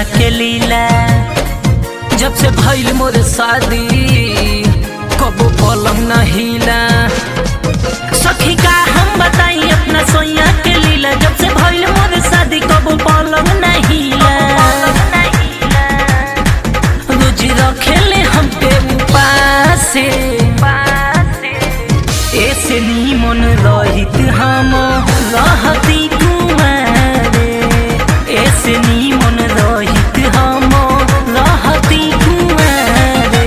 के लीला। जब से भइल मोर शादी कबो पलंग न हिला। सखी का हम बताई अपना सोया के लीला। जब से भइल मोर शादी कबो पलंग न हिला। रोज रखेले हमके उपासे। ऐसे नीमन रहित हम रहती कुंवारे। ऐसे नीमन रहित हम रहती कुंवारे।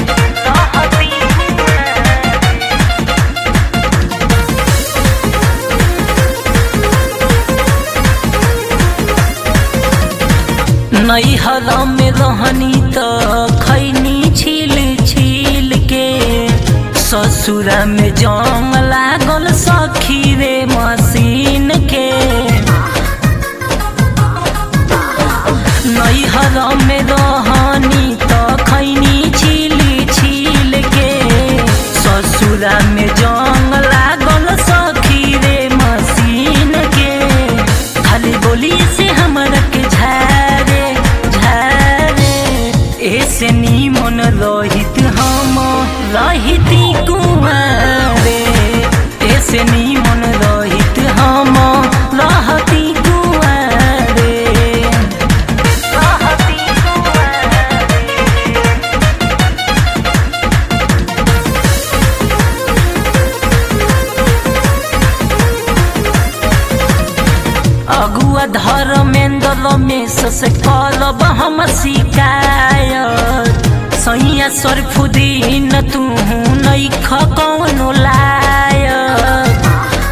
नैहर में रहनी तो खैनी छील छील के। ससुरा में जंग लागल सखी रे मशीन के। नैहर में रहनी तो खैनी छील छील के। ससुरा में जंग लागल सखी रे मशीन के। खाली बोली से हमरा के झारे झारे। ऐसे नीमन रहित हम रहिती कुंवारे। ऐसे नीमन रहित हम रहती कुंवारे। अगुआ धर्मेंद्र में से करब हम शिकायत। सैया सरफुद्दीन तू नइख कौनो लायक।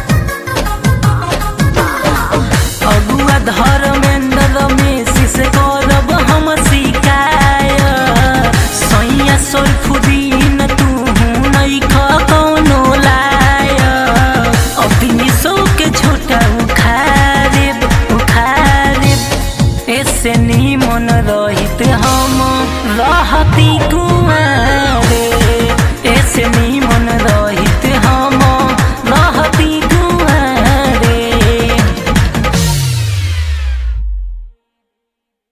अगुआ धर्मेंद्र में से करब हम शिकायत। सैया सरफुद्दीन तू नइख कौनो लायक। अपनी सो के छोटा उखाड़ेब। ऐसे नीमन रहित हम रहती कुंवारे।